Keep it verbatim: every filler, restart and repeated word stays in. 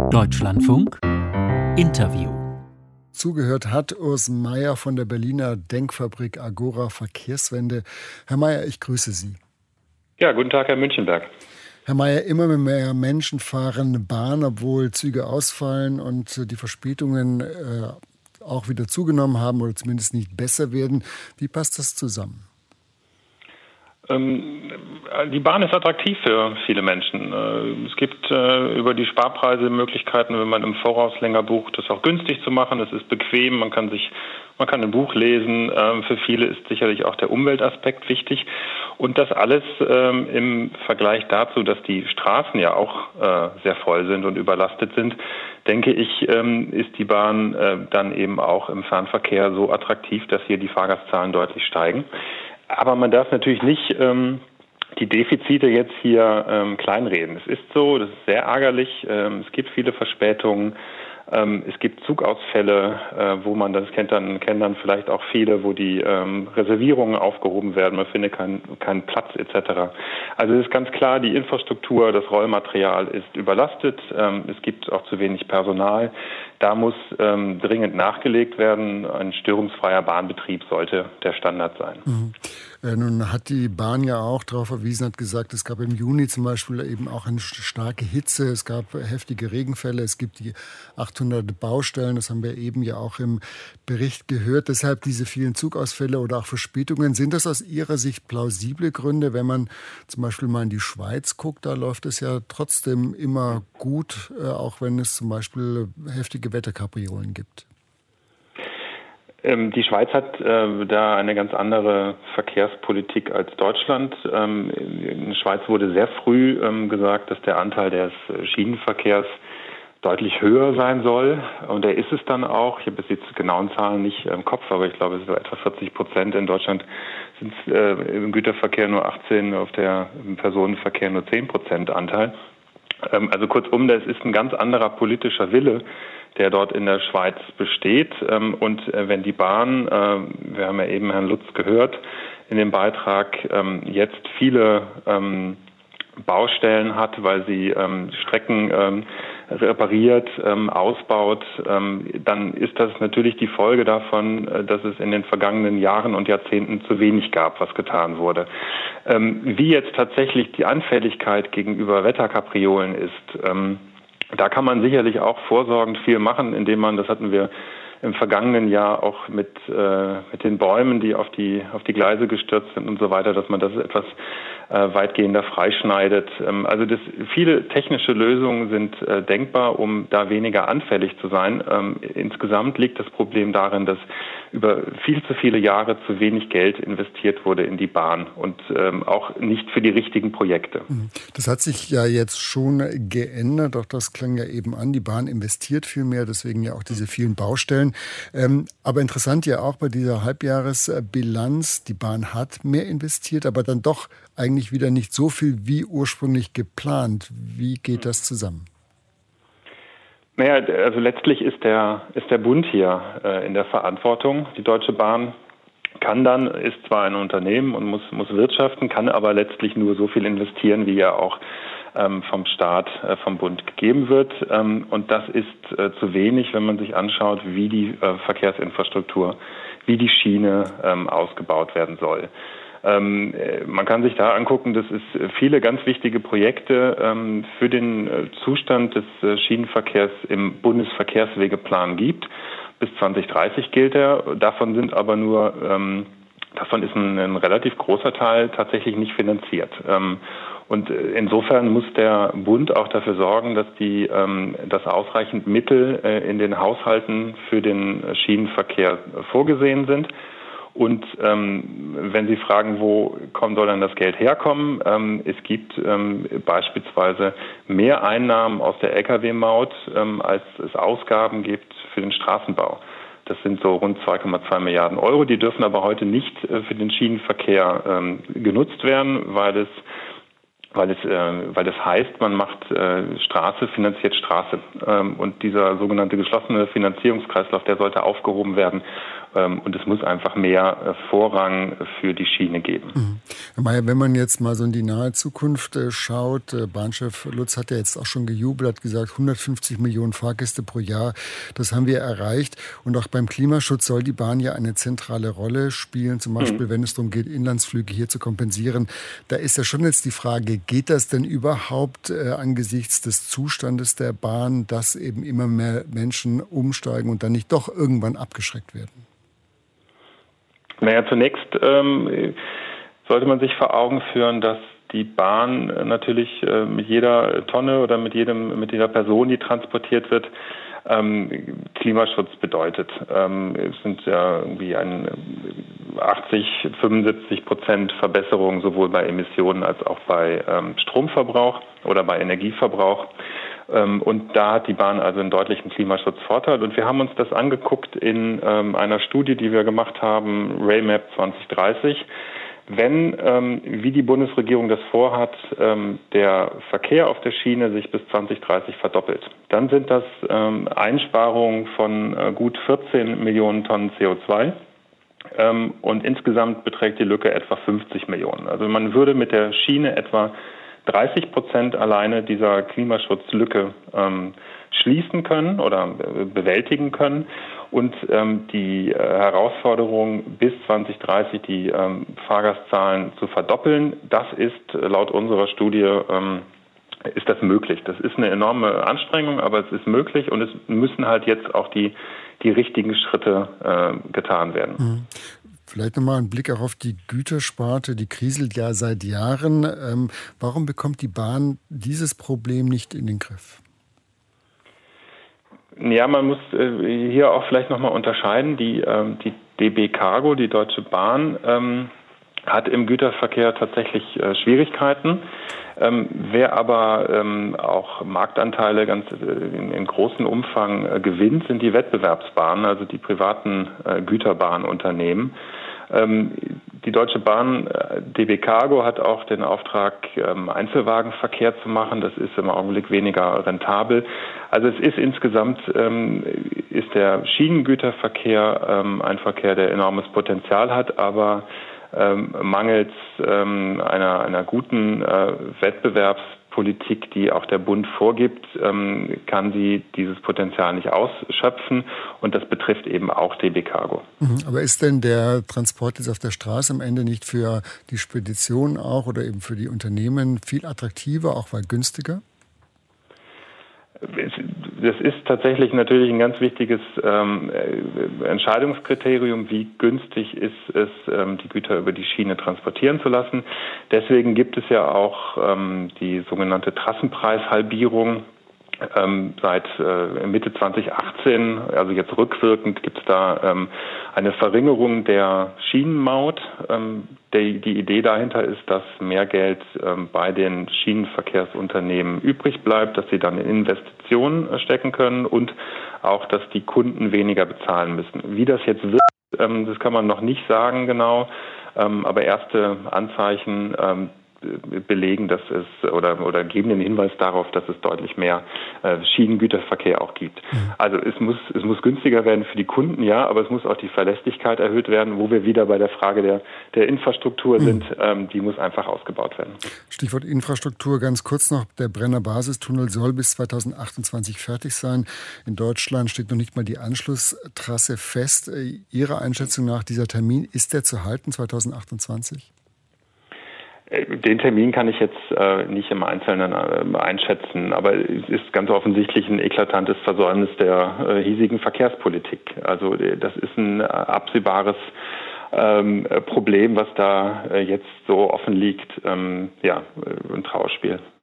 Deutschlandfunk Interview. Zugehört hat Urs Meier von der Berliner Denkfabrik Agora Verkehrswende. Herr Meier, ich grüße Sie. Ja, guten Tag, Herr Münchenberg. Herr Meier, immer mehr Menschen fahren Bahn, obwohl Züge ausfallen und die Verspätungen äh, auch wieder zugenommen haben oder zumindest nicht besser werden. Wie passt das zusammen? Die Bahn ist attraktiv für viele Menschen. Es gibt über die Sparpreise Möglichkeiten, wenn man im Voraus länger bucht, das auch günstig zu machen. Es ist bequem, man kann sich, man kann ein Buch lesen. Für viele ist sicherlich auch der Umweltaspekt wichtig. Und das alles im Vergleich dazu, dass die Straßen ja auch sehr voll sind und überlastet sind, denke ich, ist die Bahn dann eben auch im Fernverkehr so attraktiv, dass hier die Fahrgastzahlen deutlich steigen. Aber man darf natürlich nicht ähm, die Defizite jetzt hier ähm, kleinreden. Es ist so, das ist sehr ärgerlich. Ähm, es gibt viele Verspätungen. Ähm, es gibt Zugausfälle, äh, wo man, das kennt dann, kennen dann vielleicht auch viele, wo die ähm, Reservierungen aufgehoben werden. Man findet keinen keinen Platz et cetera. Also es ist ganz klar, die Infrastruktur, das Rollmaterial ist überlastet. Ähm, es gibt auch zu wenig Personal. Da muss ähm, dringend nachgelegt werden. Ein störungsfreier Bahnbetrieb sollte der Standard sein. Mhm. Äh, nun hat die Bahn ja auch darauf verwiesen, hat gesagt, es gab im Juni zum Beispiel eben auch eine starke Hitze, es gab heftige Regenfälle, es gibt die achthundert Baustellen, das haben wir eben ja auch im Bericht gehört. Deshalb diese vielen Zugausfälle oder auch Verspätungen. Sind das aus Ihrer Sicht plausible Gründe, wenn man zum Beispiel mal in die Schweiz guckt? Da läuft es ja trotzdem immer gut, äh, auch wenn es zum Beispiel heftige Wetterkapriolen gibt. Die Schweiz hat äh, da eine ganz andere Verkehrspolitik als Deutschland. Ähm, in der Schweiz wurde sehr früh ähm, gesagt, dass der Anteil des Schienenverkehrs deutlich höher sein soll. Und der ist es dann auch. Ich habe jetzt die genauen Zahlen nicht im Kopf, aber ich glaube, es ist so etwa vierzig Prozent. In Deutschland sind es äh, im Güterverkehr nur achtzehn, auf der im Personenverkehr nur zehn Prozent Anteil. Ähm, also kurzum, das ist ein ganz anderer politischer Wille, der dort in der Schweiz besteht. Und wenn die Bahn, wir haben ja eben Herrn Lutz gehört, in dem Beitrag jetzt viele Baustellen hat, weil sie Strecken repariert, ausbaut, dann ist das natürlich die Folge davon, dass es in den vergangenen Jahren und Jahrzehnten zu wenig gab, was getan wurde. Wie jetzt tatsächlich die Anfälligkeit gegenüber Wetterkapriolen ist, da kann man sicherlich auch vorsorgend viel machen, indem man, das hatten wir im vergangenen Jahr auch mit äh, mit den Bäumen, die auf die auf die Gleise gestürzt sind und so weiter, dass man das etwas äh, weitgehender freischneidet. Ähm, also das, viele technische Lösungen sind äh, denkbar, um da weniger anfällig zu sein. Ähm, insgesamt liegt das Problem darin, dass über viel zu viele Jahre zu wenig Geld investiert wurde in die Bahn und ähm, auch nicht für die richtigen Projekte. Das hat sich ja jetzt schon geändert, auch das klang ja eben an. Die Bahn investiert viel mehr, deswegen ja auch diese vielen Baustellen. Ähm, aber interessant ja auch bei dieser Halbjahresbilanz, die Bahn hat mehr investiert, aber dann doch eigentlich wieder nicht so viel wie ursprünglich geplant. Wie geht das zusammen? Naja, also letztlich ist der, ist der Bund hier äh, in der Verantwortung. Die Deutsche Bahn kann dann, ist zwar ein Unternehmen und muss, muss wirtschaften, kann aber letztlich nur so viel investieren, wie ja auch ähm, vom Staat, äh, vom Bund gegeben wird. Ähm, und das ist äh, zu wenig, wenn man sich anschaut, wie die äh, Verkehrsinfrastruktur, wie die Schiene ähm, ausgebaut werden soll. Ähm, man kann sich da angucken, dass es viele ganz wichtige Projekte ähm, für den äh, Zustand des äh, Schienenverkehrs im Bundesverkehrswegeplan gibt. Bis zwanzig dreißig gilt er. Davon sind aber nur, ähm, davon ist ein, ein relativ großer Teil tatsächlich nicht finanziert. Ähm, und insofern muss der Bund auch dafür sorgen, dass die, ähm, dass ausreichend Mittel äh, in den Haushalten für den Schienenverkehr vorgesehen sind. Und ähm, wenn Sie fragen, wo kommen, soll dann das Geld herkommen? Ähm, es gibt ähm, beispielsweise mehr Einnahmen aus der L K W-Maut, ähm, als es Ausgaben gibt für den Straßenbau. Das sind so rund zwei Komma zwei Milliarden Euro. Die dürfen aber heute nicht äh, für den Schienenverkehr ähm, genutzt werden, weil es weil es, äh, weil das heißt, man macht äh, Straße, finanziert Straße. Ähm, und dieser sogenannte geschlossene Finanzierungskreislauf, der sollte aufgehoben werden. Und es muss einfach mehr Vorrang für die Schiene geben. Mhm. Herr Mayer, wenn man jetzt mal so in die nahe Zukunft schaut, Bahnchef Lutz hat ja jetzt auch schon gejubelt, hat gesagt, hundertfünfzig Millionen Fahrgäste pro Jahr, das haben wir erreicht. Und auch beim Klimaschutz soll die Bahn ja eine zentrale Rolle spielen, zum Beispiel, mhm. wenn es darum geht, Inlandsflüge hier zu kompensieren. Da ist ja schon jetzt die Frage, geht das denn überhaupt äh, angesichts des Zustandes der Bahn, dass eben immer mehr Menschen umsteigen und dann nicht doch irgendwann abgeschreckt werden? Naja, zunächst ähm, sollte man sich vor Augen führen, dass die Bahn natürlich äh, mit jeder Tonne oder mit jedem, mit jeder Person, die transportiert wird, ähm, Klimaschutz bedeutet. Ähm, es sind ja irgendwie ein achtzig, fünfundsiebzig Prozent Verbesserung sowohl bei Emissionen als auch bei ähm, Stromverbrauch oder bei Energieverbrauch. Und da hat die Bahn also einen deutlichen Klimaschutzvorteil. Und wir haben uns das angeguckt in ähm, einer Studie, die wir gemacht haben, Railmap zwanzig dreißig. Wenn, ähm, wie die Bundesregierung das vorhat, ähm, der Verkehr auf der Schiene sich bis zwanzig dreißig verdoppelt, dann sind das ähm, Einsparungen von äh, gut vierzehn Millionen Tonnen C O zwei. Ähm, und insgesamt beträgt die Lücke etwa fünfzig Millionen. Also man würde mit der Schiene etwa dreißig Prozent alleine dieser Klimaschutzlücke ähm, schließen können oder äh, bewältigen können. Und ähm, die äh, Herausforderung, bis zwanzig dreißig die ähm, Fahrgastzahlen zu verdoppeln, das ist äh, laut unserer Studie ähm, ist das möglich. Das ist eine enorme Anstrengung, aber es ist möglich und es müssen halt jetzt auch die, die richtigen Schritte äh, getan werden. Mhm. Vielleicht nochmal ein Blick auch auf die Gütersparte, die kriselt ja seit Jahren. Ähm, warum bekommt die Bahn dieses Problem nicht in den Griff? Ja, man muss äh, hier auch vielleicht nochmal unterscheiden. Die, ähm, die D B Cargo, die Deutsche Bahn, ähm, hat im Güterverkehr tatsächlich äh, Schwierigkeiten. Ähm, wer aber ähm, auch Marktanteile ganz äh, in, in großem Umfang äh, gewinnt, sind die Wettbewerbsbahnen, also die privaten äh, Güterbahnunternehmen. Ähm, die Deutsche Bahn, äh, D B Cargo, hat auch den Auftrag, ähm, Einzelwagenverkehr zu machen. Das ist im Augenblick weniger rentabel. Also es ist insgesamt, ähm, ist der Schienengüterverkehr ähm, ein Verkehr, der enormes Potenzial hat, aber Ähm, mangels ähm, einer, einer guten äh, Wettbewerbspolitik, die auch der Bund vorgibt, ähm, kann sie dieses Potenzial nicht ausschöpfen und das betrifft eben auch D B Cargo. Aber ist denn der Transport jetzt auf der Straße am Ende nicht für die Spedition auch oder eben für die Unternehmen viel attraktiver, auch weil günstiger? Das ist tatsächlich natürlich ein ganz wichtiges ähm, Entscheidungskriterium, wie günstig ist es, ähm, die Güter über die Schiene transportieren zu lassen. Deswegen gibt es ja auch ähm, die sogenannte Trassenpreishalbierung. Ähm, seit äh, Mitte zwanzig achtzehn, also jetzt rückwirkend, gibt es da ähm, eine Verringerung der Schienenmaut. Ähm, die, die Idee dahinter ist, dass mehr Geld ähm, bei den Schienenverkehrsunternehmen übrig bleibt, dass sie dann in Investitionen äh, stecken können und auch, dass die Kunden weniger bezahlen müssen. Wie das jetzt wird, ähm, das kann man noch nicht sagen genau, ähm, aber erste Anzeichen ähm, belegen, dass es oder oder geben den Hinweis darauf, dass es deutlich mehr äh, Schienengüterverkehr auch gibt. Mhm. Also es muss es muss günstiger werden für die Kunden, ja, aber es muss auch die Verlässlichkeit erhöht werden, wo wir wieder bei der Frage der der Infrastruktur mhm. sind. Ähm, die muss einfach ausgebaut werden. Stichwort Infrastruktur ganz kurz noch: Der Brenner Basistunnel soll bis zweitausendachtundzwanzig fertig sein. In Deutschland steht noch nicht mal die Anschlusstrasse fest. Ihrer Einschätzung nach, dieser Termin, ist der zu halten zweitausendachtundzwanzig? Den Termin kann ich jetzt äh, nicht im Einzelnen äh, einschätzen, aber es ist ganz offensichtlich ein eklatantes Versäumnis der äh, hiesigen Verkehrspolitik. Also das ist ein äh, absehbares ähm, Problem, was da äh, jetzt so offen liegt. Ähm, ja, ein Trauerspiel.